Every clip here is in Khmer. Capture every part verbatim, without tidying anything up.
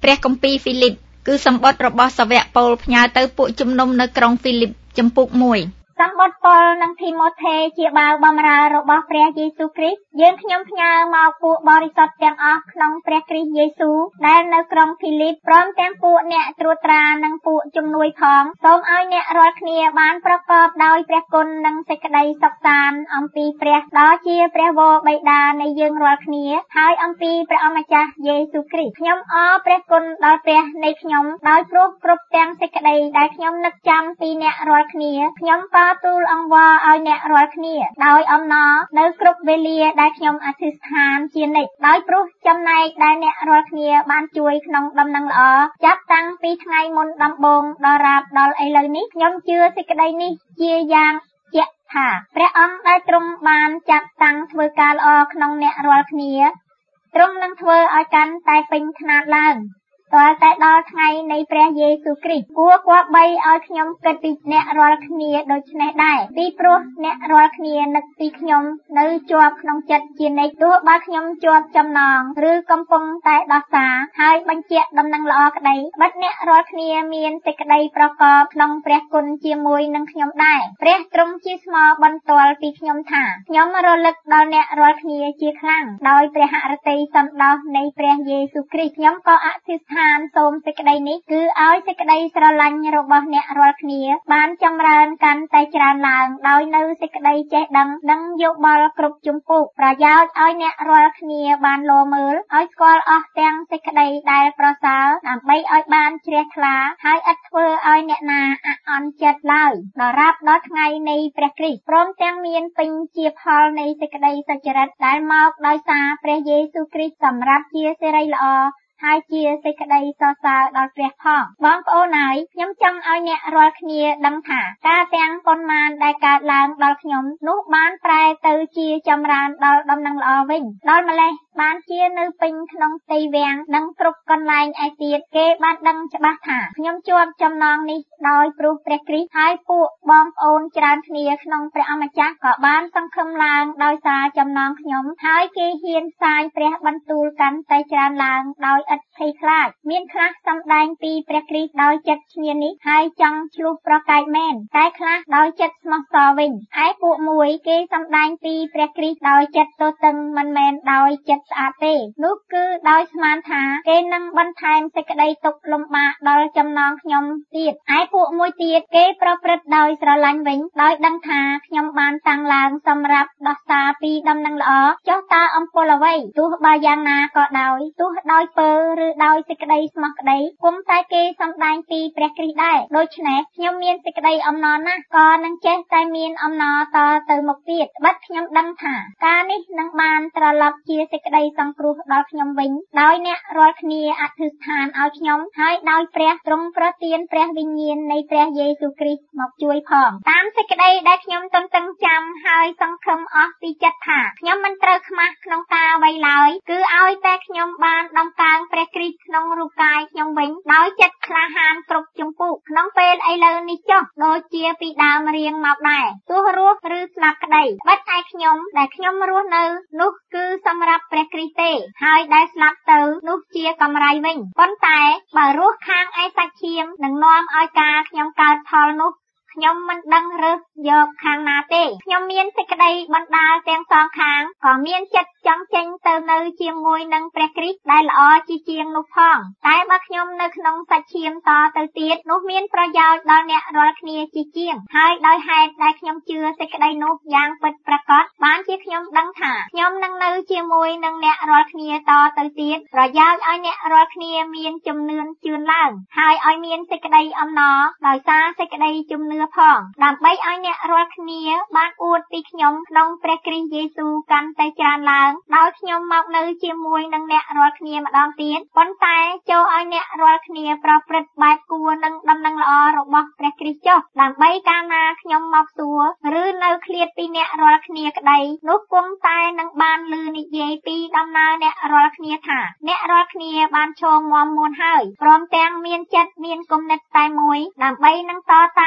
ព្រះគម្ពីរហ្វីលីបគឺសម្បត្តិរបស់សាវកប៉ូលផ្ញើទៅពួកជំនុំនៅក្រុងហ្វីលីបចំពុកមួយសម្បត្តិប៉ុលនិងធីម៉ូថេជាបាវបម្រើរបស់ព្រះយេស៊ូវគ្រីស្ទយើងខ្ញុំផ្ញើមកពួកបរិសុទ្ធទាំងអស់ក្នុងព្រះគ្រីស្ទយេស៊ូវដែលនៅក្រុងហ្វីលីបព្រមទាំងពួកអ្នកត្រួតត្រានិងពួកជំនួយផងសូមឲ្យអ្នករាល់គ្នាបានប្រកបដោយព្រះគុណនិងសេចក្តីសុខសាន្តអំពីព្រះដ៏ជាព្រះវរបិតានៃយើងរាល់គ្នាហើយអំពីព្រះអម្ចាស់យេស៊ូវគ្រីស្ទខ្ញុំអរព្រះគុណដល់ព្រះនៃខ្ញុំដោយព្រោះគ្រប់ទាំងសេចក្តីដែលខ្ញុំនឹកចាំពីអ្នករាល់គ្នាខ្ញុំក៏ទូលអង្វរឲ្យអ្នករាល់គ្នាដោយអំណរនៅគ្រប់វេលាដែលខ្ញុំអធិដ្ឋានជានិច្ចដោយព្រោះចំណែកដែលអ្នករាល់គ្នាបានជួយក្នុងដំណឹងល្អចាប់តាំងពីថ្ងៃមុនដំបូងដល់រាបដល់ឥឡូវនេះខ្ញុំជឿសេចក្តីនេះជាយ៉ាងជាក់ថាព្រះអង្គដែលទ្រង់បានចាត់តាំងធ្វើការល្អក្នុងអ្នករាល់គ្នាទ្រង់នឹងធ្វើឲ្យកាន់តែពេញខ្នាតឡើងទាល់តែដល់ថ្ងៃនៃព្រះយេស៊ូវគ្រីស្ទគួរគប្បីឲ្យខ្ញុំគិតពីអ្នករាល់គ្នាដូច្នេះដែរពីព្រោះអ្នករាល់គ្នានឹកពីខ្ញុំនៅជាប់ក្នុងចិត្តជានិច្ចទោះបើខ្ញុំជាប់ចំណងឬកំពុងតែដោះសារហើយបញ្ជាក់ដំណឹងល្អក្តីបិទអ្នករាល់គ្នាមានសេចក្តីប្រកបក្នុងព្រះគុណជាមួយនឹងខ្ញុំដែរព្រះទ្រង់ជាស្មោបន្ទាល់ពីខ្ញុំថាខ្ញុំរលឹកដល់អ្នករាល់គ្នាជាខ្លាំងដោយព្រះហឫទ័យសន្តោសនៃព្រះយេស៊ូវគ្រីស្ទខ្ញុំក៏អធិដ្ឋានសូមសេចក្តីនេះគឺឲ្យសេចក្តីស្រឡាញ់របស់អ្នករាល់គ្នាបានចម្រើនកាន់តែច្រើនឡើងដោយនៅសេចក្តីចេះដឹងនិងយោបល់គ្រប់ជំពូកប្រយោជន៍ឲ្យអ្នករាល់គ្នាបានលោមើលឲ្យស្គាល់អស់ទាំងសេចក្តីដែលប្រសើរដើម្បីឲ្យបានជ្រះថ្លាហើយឥតធ្វើឲ្យអ្នកណាអាក់អន់ចិត្តឡើយដល់រាប់ដល់ថ្ងៃនៃព្រះគ្រីស្ទព្រមទាំងមានពេញជាផលនៃសេចក្តីសុចរិតដែលមកដោយសារព្រះយេស៊ូវគ្រីស្ទសម្រាប់ជាសិរីល្អហើយជាសេចក្តីសរសើរដល់ព្រះផងបងប្អូនហើយខ្ញុំចង់ឲ្យអ្នករាល់គ្នាដឹងថាការទាំងប៉ុន្មានដែលកើតឡើងដល់ខ្ញុំនោះបានប្រែទៅជាចម្រើនដល់ដំណឹងល្អវិញដល់ម្លេះបានជានៅពេញក្នុងទីវាំងនិងគ្រប់កន្លែងឯទៀតគេបានដឹងច្បាស់ថាខ្ញុំជាប់ចំណងនេះដោយព្រោះព្រះគ្រីស្ទហើយពួកបងប្អូនច្រើនគ្នាក្នុងព្រះអម្ចាស់ក៏បានសង្ឃឹមឡើងដោយសារចំណងខ្ញុំហើយគេហ៊ានផ្សាយព្រះបន្ទូលកាន់តែច្រើនឡើងដោយឥតភ័យខ្លាចមានខ្លះសម្ដែងពីព្រះគ្រីស្ទដោយចិត្តឈ្នានីសហើយចង់ឆ្លោះប្រកែកមែនតែខ្លះដោយចិត្តស្មោះសរវិញឯពួកមួយគេសម្ដែងពីព្រះគ្រីស្ទដោយចិត្តទទឹងមិនមែនដោយចិត្តស្អាតទេនោះគឺដោយស្មានថាគេនឹងបន្ថែមសេចក្តីទុក្ខលំបាកដល់ចំណងខ្ញុំទៀតឯពួកមួយទៀតគេប្រព្រឹត្តដោយស្រឡាញ់វិញដោយដឹងថាខ្ញុំបានតាំងឡើងសម្រាប់ដោះសារពីដំណឹងល្អចុះតើអំពើអ្វីទោះបើយ៉ាងណាក៏ដោយទោះដោយពើឬដោយសេចក្តីស្មោះក្តីគង់តែគេសម្ដែងពីព្រះគ្រីស្ទដែរដូច្នេះខ្ញុំមានសេចក្តីអំណរណាស់ក៏នឹងចេះតែមានអំណរតទៅមុខទៀតបាត់ខ្ញុំដឹងថាការនេះនឹងបានត្រឡប់ជាសេចក្តីសង្គ្រោះដល់ខ្ញុំវិញដោយអ្នករាល់គ្នាអធិដ្ឋានឲ្យខ្ញុំហើយដោយព្រះទ្រង់ប្រទានព្រះវិញ្ញាណនៃព្រះយេស៊ូវគ្រីស្ទមកជួយផងតាមសេចក្តីដែលខ្ញុំទន្ទឹងចាំហើយសង្ឃឹមអស់ពីចិត្តថាខ្ញុំមិនត្រូវខ្មាស់ក្នុងការអ្វីឡើយគឺឲ្យតែខ្ញុំបានដំកើងព្រះគ្រីស្ទក្នុងរូបកាយខ្ញុំវិញដោយចិត្តក្លាហានគ្រប់ជំពូកក្នុងពេលឥឡូវនេះចុះដូចជាពីដើមរៀងមកដែរទោះរស់ឬស្លាប់ក្តីបាត់ឯខ្ញុំដែលខ្ញុំរស់នៅនោះគឺសម្រាប់ព្រះគ្រីស្ទទេហើយដែលស្លាប់ទៅនោះជាកម្រៃវិញប៉ុន្តែបើរស់ខាងឯសាច់ឈាមនឹងនាំឲ្យការខ្ញុំកើតផលនោះខ្ញុំមិនដឹងរើសយកខាងណាទេខ្ញុំមានសេចក្តីបណ្ដាលទាំងសងខាងក៏មានចិត្តចង់ចេញទៅនៅជាមួយនឹងព្រះគ្រីស្ទដែលល្អជាជាងនោះផងតែបើខ្ញុំនៅក្នុងសាច់ឈាមតទៅទៀតនោះមានប្រយោជន៍ដល់អ្នករាល់គ្នាជាជាងហើយដោយហេតុដែលខ្ញុំជឿសេចក្តីនោះយ៉ាងពិតប្រាកដបានជាខ្ញុំដឹងថាខ្ញុំនឹងនៅជាមួយនឹងអ្នករាល់គ្នាតទៅទៀតប្រយោជន៍ឲ្យអ្នករាល់គ្នាមានជំនឿជឿនឡើងហើយឲ្យមានសេចក្តីអំណរដោយសារសេចក្តីជំនឿផងដើម្បីឲ្យអ្នករាល់គ្នាបានអួតពីខ្ញុំក្នុងព្រះគ្រីស្ទយេស៊ូវកាន់តែច្រើនឡើងដោយខ្ញុំមកនៅជាមួយនឹងអ្នករាល់គ្នាម្ដងទៀតប៉ុន្តែចូលឲ្យអ្នករាល់គ្នាប្រព្រឹត្តបែបគួរនឹងដំណឹងល្អរបស់ព្រះគ្រីស្ទចុះដើម្បីកាលណាខ្ញុំមកសួរឬនៅឃ្លាតពីអ្នករាល់គ្នាក្តីនោះគង់តែនឹងបានឮនិយាយពីដំណើរអ្នករាល់គ្នាថាអ្នករាល់គ្នាបានឈរមាំមួនហើយព្រមទាំងមានចិត្តមានគំនិតតែមួយដើម្បីនឹងតតាំងជាមួយ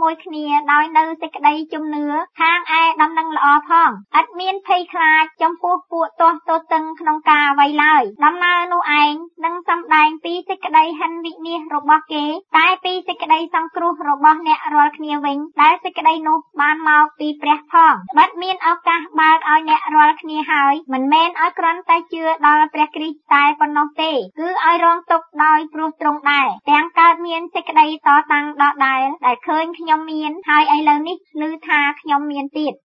ជាមួយគ្នាដោយនៅសេចក្តីជំនឿខាងឯដំណឹងល្អផងឥតមានភ័យខ្លាចចំពោះពួកទាស់ទទឹងក្នុងការអ្វីឡើយដំណើរនោះឯងនឹងសម្ដែងពីសេចក្តីហិនវិនាសរបស់គេតែពីសេចក្តីសង្គ្រោះរបស់អ្នករាល់គ្នាវិញដែលសេចក្តីនោះបានមកពីព្រះផងត្បិតមានឱកាសបើកឲ្យអ្នករាល់គ្នាហើយមិនមែនឲ្យគ្រាន់តែជឿដល់ព្រះគ្រីស្ទតែប៉ុណ្ណោះទេគឺឲ្យរងទុក្ខដោយព្រោះទ្រង់ដែរទាំងកើតមានសេចក្តីតតាំងដដែលដែលឃើញខ្ញុំមានហើយឥឡូវនេះឮថាខ្ញុំមានទៀត